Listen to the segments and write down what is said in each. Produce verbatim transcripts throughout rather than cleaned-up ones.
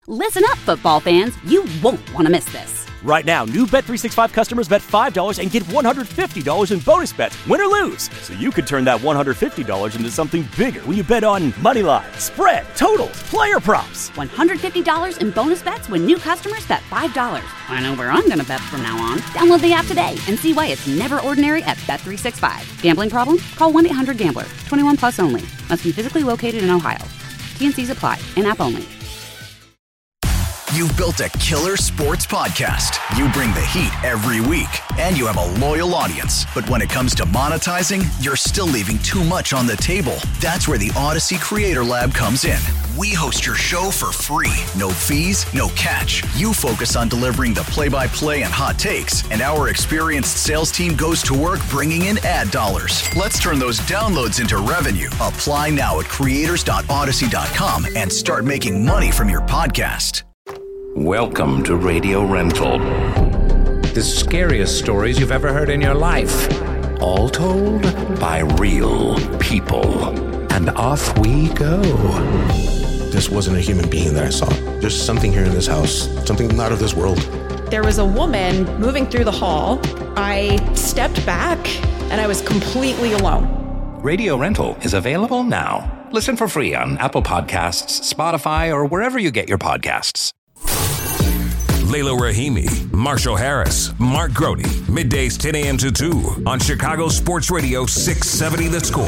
Listen up, football fans. You won't want to miss this. Right now, new Bet three sixty-five customers bet five dollars and get one hundred fifty dollars in bonus bets, win or lose. So you could turn that one hundred fifty dollars into something bigger when you bet on money line, spread, totals, player props. one hundred fifty dollars in bonus bets when new customers bet five dollars. I know where I'm going to bet from now on. Download the app today and see why it's never ordinary at Bet three sixty-five. Gambling problem? Call one eight hundred gambler. twenty-one plus only. Must be physically located in Ohio. T N Cs apply. In-app only. You've built a killer sports podcast. You bring the heat every week, and you have a loyal audience. But when it comes to monetizing, you're still leaving too much on the table. That's where the Odyssey Creator Lab comes in. We host your show for free. No fees, no catch. You focus on delivering the play-by-play and hot takes, and our experienced sales team goes to work bringing in ad dollars. Let's turn those downloads into revenue. Apply now at creators dot odyssey dot com and start making money from your podcast. Welcome to Radio Rental. The scariest stories you've ever heard in your life. All told by real people. And off we go. This wasn't a human being that I saw. There's something here in this house. Something not of this world. There was a woman moving through the hall. I stepped back and I was completely alone. Radio Rental is available now. Listen for free on Apple Podcasts, Spotify, or wherever you get your podcasts. Layla Rahimi, Marshall Harris, Mark Grody, middays ten a.m. to two on Chicago Sports Radio six seventy The Score.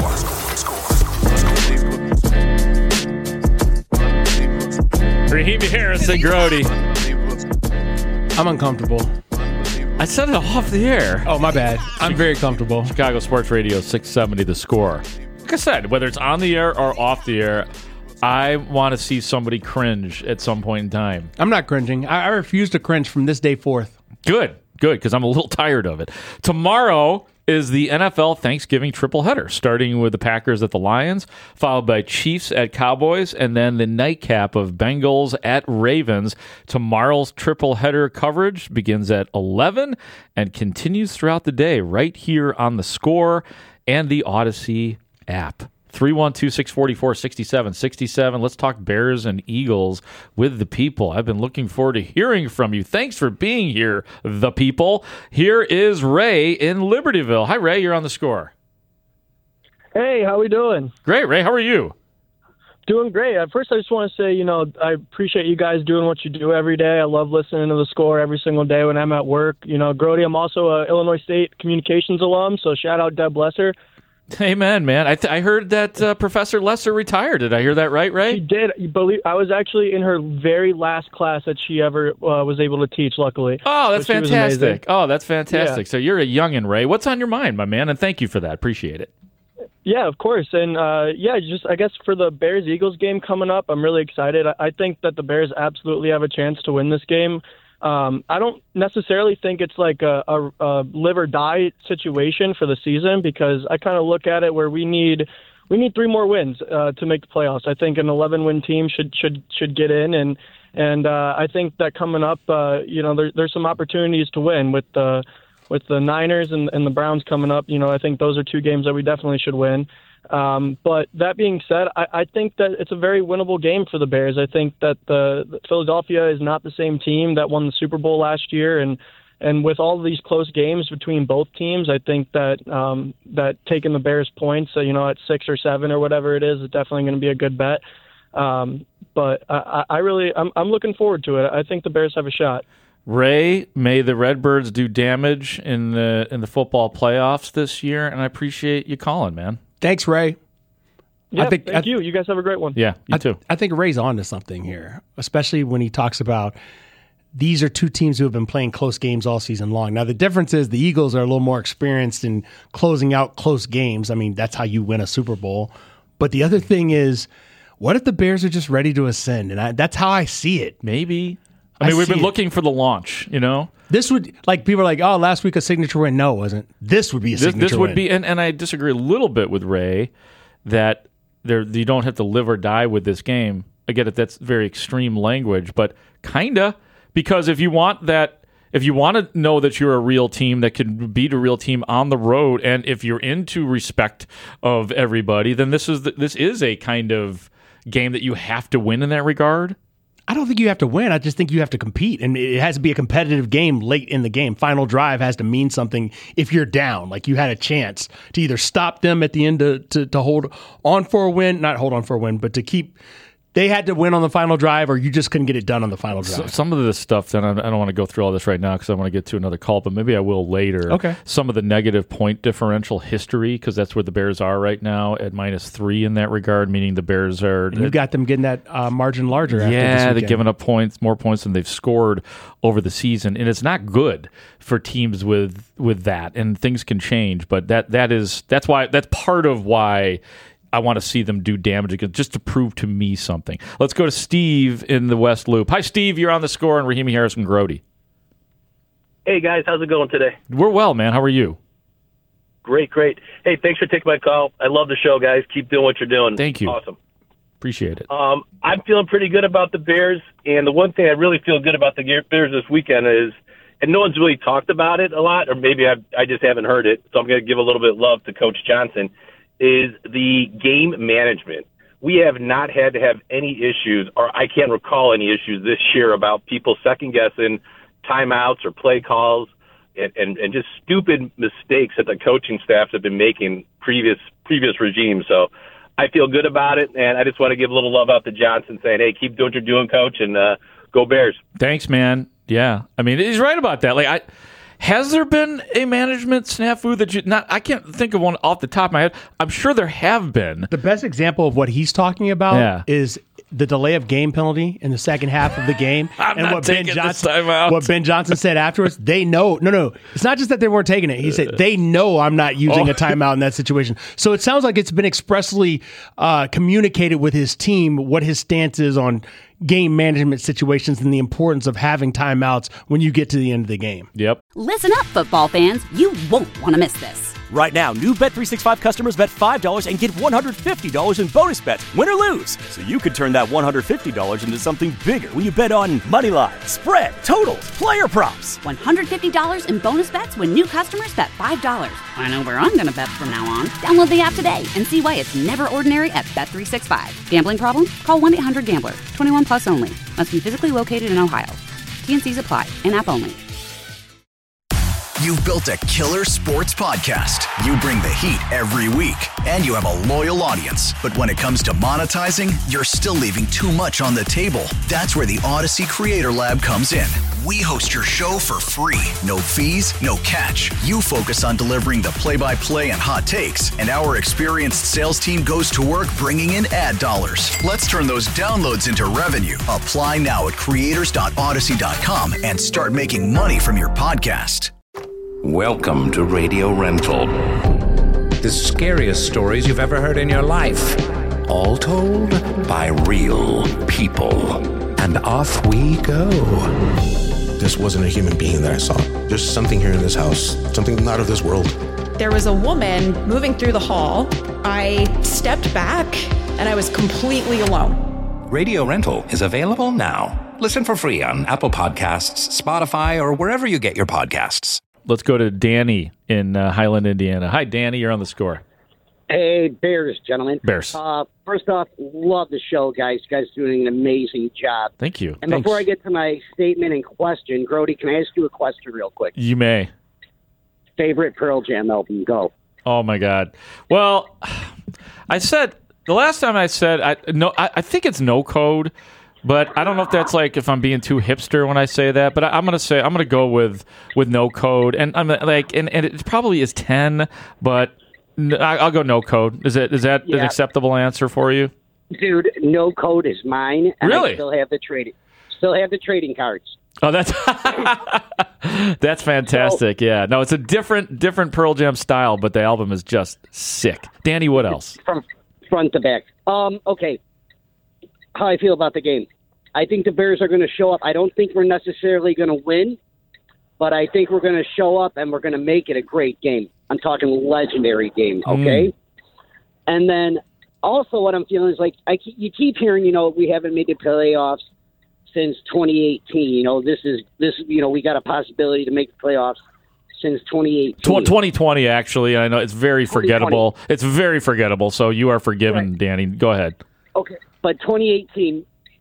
Rahimi, Harris, and Grody. I'm uncomfortable. I said it off the air. Oh, my bad. I'm very comfortable. Chicago Sports Radio six seventy The Score. Like I said, whether it's on the air or off the air, I want to see somebody cringe at some point in time. I'm not cringing. I, I refuse to cringe from this day forth. Good, good, because I'm a little tired of it. Tomorrow is the N F L Thanksgiving triple header, starting with the Packers at the Lions, followed by Chiefs at Cowboys, and then the nightcap of Bengals at Ravens. Tomorrow's triple header coverage begins at eleven and continues throughout the day right here on The Score and the Odyssey app. three one two, six four four, six seven six seven. Let's talk Bears and Eagles with the people. I've been looking forward to hearing from you. Thanks for being here, the people. Here is Ray in Libertyville. Hi, Ray. You're on The Score. Hey, how we doing? Great, Ray. How are you? Doing great. At first, I just want to say, you know, I appreciate you guys doing what you do every day. I love listening to The Score every single day when I'm at work. You know, Grody, I'm also a Illinois State communications alum, so shout out Deb Lesser. Amen, man. I th- I heard that uh, Professor Lesser retired. Did I hear that right, Ray? She did. You believe I was actually in her very last class that she ever uh, was able to teach, luckily. Oh, that's fantastic. Oh, that's fantastic. Yeah. So you're a youngin', Ray. What's on your mind, my man? And thank you for that. Appreciate it. Yeah, of course. And, uh, yeah, just I guess for the Bears-Eagles game coming up, I'm really excited. I, I think that the Bears absolutely have a chance to win this game. Um, I don't necessarily think it's like a, a, a live or die situation for the season, because I kind of look at it where we need we need three more wins uh, to make the playoffs. I think an eleven win team should should should get in, and and uh, I think that coming up, uh, you know, there, there's some opportunities to win with the with the Niners and, and the Browns coming up. You know, I think those are two games that we definitely should win. Um, but that being said, I, I think that it's a very winnable game for the Bears. I think that the, the Philadelphia is not the same team that won the Super Bowl last year, and and with all of these close games between both teams, I think that um, that taking the Bears points, uh, you know, at six or seven or whatever it is, is definitely going to be a good bet. Um, but I, I really, I'm, I'm looking forward to it. I think the Bears have a shot. Ray, may the Redbirds do damage in the in the football playoffs this year, and I appreciate you calling, man. Thanks, Ray. Yeah, I think, thank I, you. You guys have a great one. Yeah, you I, too. I think Ray's on to something here, especially when he talks about these are two teams who have been playing close games all season long. Now, the difference is the Eagles are a little more experienced in closing out close games. I mean, that's how you win a Super Bowl. But the other thing is, what if the Bears are just ready to ascend? And I, that's how I see it. Maybe. I mean, I we've been it. looking for the launch, you know? This would, like, people are like, oh, last week a signature win. No, it wasn't. This would be a this, signature win. This would win. be, and, and I disagree a little bit with Ray that there you don't have to live or die with this game. I get it, that's very extreme language, but kinda, because if you want that, if you want to know that you're a real team that can beat a real team on the road, and if you're into respect of everybody, then this is the, this is a kind of game that you have to win in that regard. I don't think you have to win. I just think you have to compete, and it has to be a competitive game late in the game. Final drive has to mean something if you're down. Like you had a chance to either stop them at the end to, to, to hold on for a win, not hold on for a win, but to keep. They had to win on the final drive, or you just couldn't get it done on the final drive. So, some of this stuff, then I don't want to go through all this right now because I want to get to another call, but maybe I will later. Okay. Some of the negative point differential history, because that's where the Bears are right now at minus three in that regard, meaning the Bears are. And you've got them getting that uh, margin larger. After Yeah, this they're weekend. giving up points, more points than they've scored over the season, and it's not good for teams with with that. And things can change, but that that is that's why that's part of why. I want to see them do damage again, just to prove to me something. Let's go to Steve in the West Loop. Hi, Steve. You're on the score on Rahimi Harris and Grody. Hey, guys. How's it going today? We're well, man. How are you? Great, great. Hey, thanks for taking my call. I love the show, guys. Keep doing what you're doing. Thank you. Awesome. Appreciate it. Um, I'm feeling pretty good about the Bears, and the one thing I really feel good about the Bears this weekend is, and no one's really talked about it a lot, or maybe I've, I just haven't heard it, so I'm going to give a little bit of love to Coach Johnson, is the game management. We have not had to have any issues, or I can't recall any issues this year about people second-guessing timeouts or play calls and, and, and just stupid mistakes that the coaching staffs have been making previous previous regimes. So I feel good about it, and I just want to give a little love out to Johnson saying, hey, keep doing what you're doing, Coach, and uh, go Bears. Thanks, man. Yeah. I mean, he's right about that. Like, I... Has there been a management snafu that you not? I can't think of one off the top of my head. I'm sure there have been. The best example of what he's talking about Yeah. is the delay of game penalty in the second half of the game. I'm and not what Ben taking this Johnson, timeout. what Ben Johnson said afterwards, they know. No, no, it's not just that they weren't taking it. He said they know I'm not using Oh. a timeout in that situation. So it sounds like it's been expressly uh, communicated with his team what his stance is on game management situations and the importance of having timeouts when you get to the end of the game. Yep. Listen up, football fans. You won't want to miss this. Right now, new Bet three sixty-five customers bet five dollars and get one hundred fifty dollars in bonus bets, win or lose. So you could turn that one hundred fifty dollars into something bigger when you bet on money line, spread, totals, player props. one hundred fifty dollars in bonus bets when new customers bet five dollars. I know where I'm going to bet from now on. Download the app today and see why it's never ordinary at Bet three sixty-five. Gambling problem? Call one eight hundred gambler. twenty-one plus only. Must be physically located in Ohio. T and C's apply. In-app only. You've built a killer sports podcast. You bring the heat every week, and you have a loyal audience. But when it comes to monetizing, you're still leaving too much on the table. That's where the Odyssey Creator Lab comes in. We host your show for free. No fees, no catch. You focus on delivering the play-by-play and hot takes, and our experienced sales team goes to work bringing in ad dollars. Let's turn those downloads into revenue. Apply now at creators dot odyssey dot com and start making money from your podcast. Welcome to Radio Rental. The scariest stories you've ever heard in your life. All told by real people. And off we go. This wasn't a human being that I saw. There's something here in this house, something not of this world. There was a woman moving through the hall. I stepped back and I was completely alone. Radio Rental is available now. Listen for free on Apple Podcasts, Spotify, or wherever you get your podcasts. Let's go to Danny in uh, Highland, Indiana. Hi, Danny. You're on the score. Hey, Bears, gentlemen. Bears. Uh, first off, love the show, guys. You guys are doing an amazing job. Thank you. And Thanks. before I get to my statement and question, Grody, can I ask you a question real quick? You may. Favorite Pearl Jam album? Go. Oh, my God. Well, I said, the last time I said, I no, I, I think it's No Code. But I don't know if that's like if I'm being too hipster when I say that. But I, I'm gonna say I'm gonna go with, with No Code, and I'm like, and, and it probably is ten, but n- I, I'll go No Code. Is it is that Yeah. an acceptable answer for you? Dude, No Code is mine. And Really? I still have the trading. Still have the trading cards. Oh, that's that's fantastic. Yeah, no, it's a different different Pearl Jam style, but the album is just sick. Danny, what else? From front to back. Um. Okay. How I feel about the game. I think the Bears are going to show up. I don't think we're necessarily going to win, but I think we're going to show up and we're going to make it a great game. I'm talking legendary game, okay? Mm. And then also what I'm feeling is like I keep, you keep hearing, you know, we haven't made the playoffs since twenty eighteen. You know, this is this. You know, we got a possibility to make the playoffs since twenty eighteen. twenty twenty, actually. I know it's very forgettable. It's very forgettable. So you are forgiven, right. Danny. Go ahead. Okay, but twenty eighteen.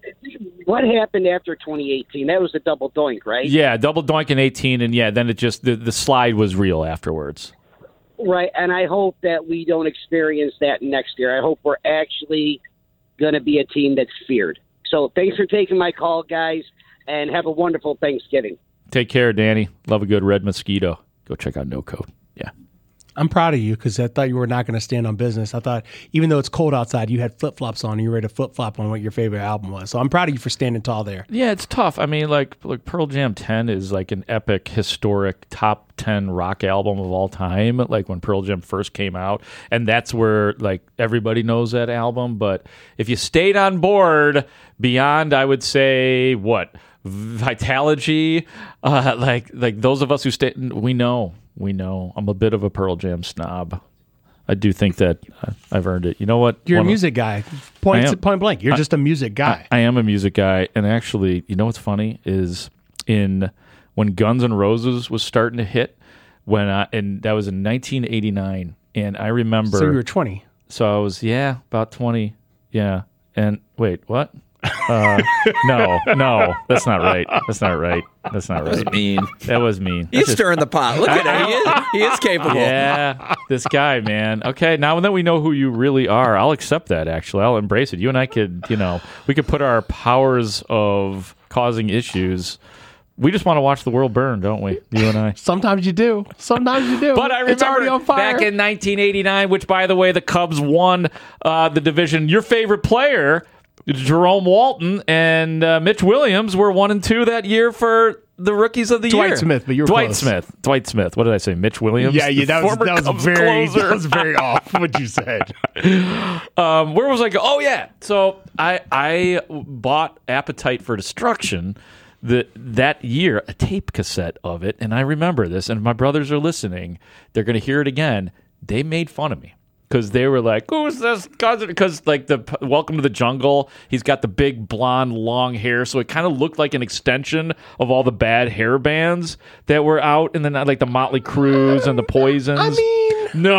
what happened after twenty eighteen? That was a double doink, right? Yeah, double doink in eighteen, and yeah, then it just the, the slide was real afterwards. Right, and I hope that we don't experience that next year. I hope we're actually going to be a team that's feared. So thanks for taking my call, guys, and have a wonderful Thanksgiving. Take care, Danny. Love a good red mosquito. Go check out No Code. Yeah. I'm proud of you because I thought you were not going to stand on business. I thought even though it's cold outside, you had flip-flops on and you were ready to flip-flop on what your favorite album was. So I'm proud of you for standing tall there. Yeah, it's tough. I mean, like, like Pearl Jam ten is like an epic, historic, top ten rock album of all time, like when Pearl Jam first came out. And that's where, like, everybody knows that album. But if you stayed on board beyond, I would say, what, Vitalogy, uh, like, like those of us who stay, we know. We know. I'm a bit of a Pearl Jam snob. I do think that I've earned it. You know what? You're One a music of, guy. Point, am, point blank. You're I, just a music guy. I, I am a music guy. And actually, you know what's funny is in when Guns N' Roses was starting to hit, when I, and that was in nineteen eighty-nine. And I remember. So you were twenty. So I was, yeah, about twenty. Yeah. And wait, what? Uh, no, no, that's not right. That's not right. That's not right. That was mean. That was mean. He's just, stirring the pot. Look at him. He is, he is capable. Yeah, this guy, man. Okay, now that we know who you really are, I'll accept that, actually. I'll embrace it. You and I could, you know, we could put our powers of causing issues. We just want to watch the world burn, don't we? You and I. Sometimes you do. Sometimes you do. But I remember it's already on fire. Back in nineteen eighty-nine, which, by the way, the Cubs won uh, the division. Your favorite player, Jerome Walton and uh, Mitch Williams, were one and two that year for the rookies of the Dwight year. Dwight Smith, but you were Dwight close. Smith. Dwight Smith. What did I say? Mitch Williams? Yeah, yeah, that was, former that was Cubs very closer. that was very off what you said. um, where was I go? Oh yeah. So I I bought Appetite for Destruction the that year, a tape cassette of it, and I remember this. And my brothers are listening; they're going to hear it again. They made fun of me. Because they were like, who's this cousin? Because, like, the Welcome to the Jungle, he's got the big blonde long hair. So it kind of looked like an extension of all the bad hair bands that were out. And then, like, the Motley Crues and the Poisons. I mean...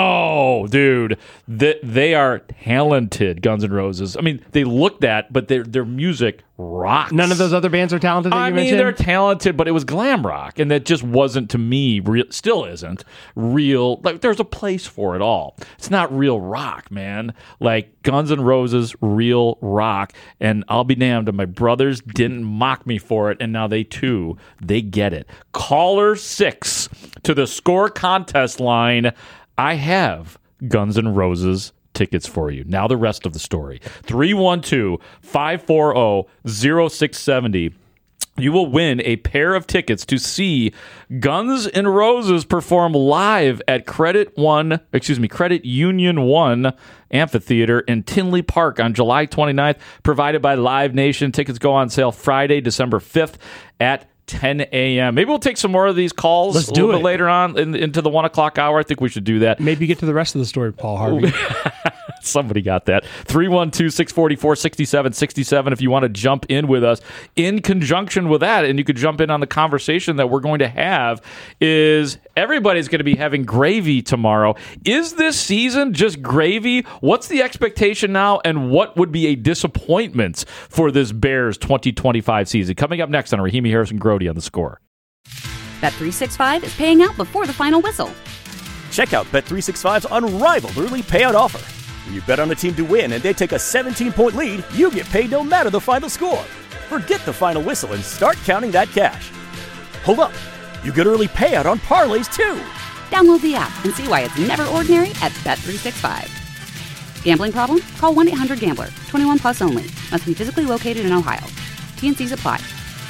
No, dude. They, they are talented, Guns N' Roses. I mean, they look that, but their their music rocks. None of those other bands are talented that I you mean, mentioned? they're talented, but it was glam rock. And that just wasn't, to me, real, still isn't, real. Like, there's a place for it all. It's not real rock, man. Like, Guns N' Roses, real rock. And I'll be damned if my brothers didn't mock me for it, and now they, too, they get it. Caller six to the score contest line. I have Guns N' Roses tickets for you. Now the rest of the story. three one two, five four zero, zero six seven zero. You will win a pair of tickets to see Guns N' Roses perform live at Credit One, excuse me, Credit Union One Amphitheater in Tinley Park on July twenty-ninth, provided by Live Nation. Tickets go on sale Friday, December fifth at ten a.m. Maybe we'll take some more of these calls Let's a do little it. bit later on in, into the one o'clock hour. I think we should do that. Maybe get to the rest of the story, Paul Harvey. Somebody got that. three one two, six four four, six seven six seven if you want to jump in with us. In conjunction with that, and you could jump in on the conversation that we're going to have, is everybody's going to be having gravy tomorrow. Is this season just gravy? What's the expectation now, and what would be a disappointment for this Bears twenty twenty-five season? Coming up next on Rahimi Harrison Grody on The Score. Bet three sixty-five is paying out before the final whistle. Check out Bet three sixty-five's unrivaled early payout offer. When you bet on a team to win and they take a seventeen-point lead, you get paid no matter the final score. Forget the final whistle and start counting that cash. Hold up. You get early payout on parlays, too. Download the app and see why it's never ordinary at Bet three sixty-five. Gambling problem? Call one eight hundred gambler. twenty-one plus only. Must be physically located in Ohio. T N Cs apply.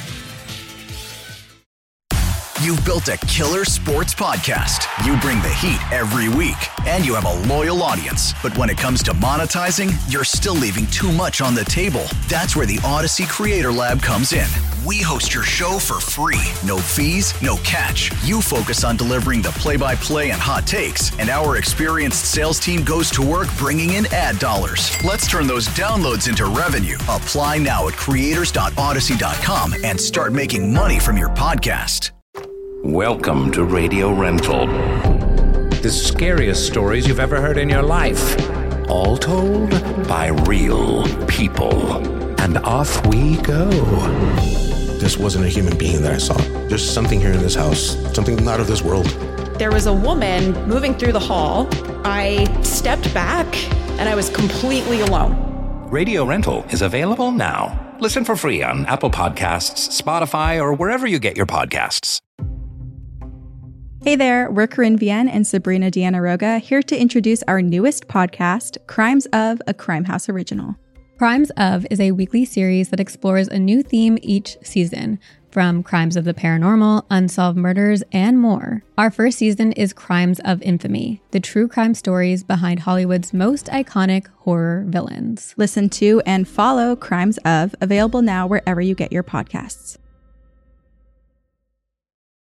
You've built a killer sports podcast. You bring the heat every week, and you have a loyal audience. But when it comes to monetizing, you're still leaving too much on the table. That's where the Odyssey Creator Lab comes in. We host your show for free. No fees, no catch. You focus on delivering the play-by-play and hot takes, and our experienced sales team goes to work bringing in ad dollars. Let's turn those downloads into revenue. Apply now at creators dot odyssey dot com and start making money from your podcast. Welcome to Radio Rental. The scariest stories you've ever heard in your life. All told by real people. and off we go. This wasn't a human being that I saw. There's something here in this house, something not of this world. There was a woman moving through the hall. I stepped back and I was completely alone. Radio Rental is available now. Listen for free on Apple Podcasts, Spotify, or wherever you get your podcasts. Hey there, we're Corinne Vienne and Sabrina Deanna Roga, here to introduce our newest podcast, Crimes of, a Crime House original. Crimes of is a weekly series that explores a new theme each season, from crimes of the paranormal, unsolved murders, and more. Our first season is Crimes of Infamy, the true crime stories behind Hollywood's most iconic horror villains. Listen to and follow Crimes of, available now wherever you get your podcasts.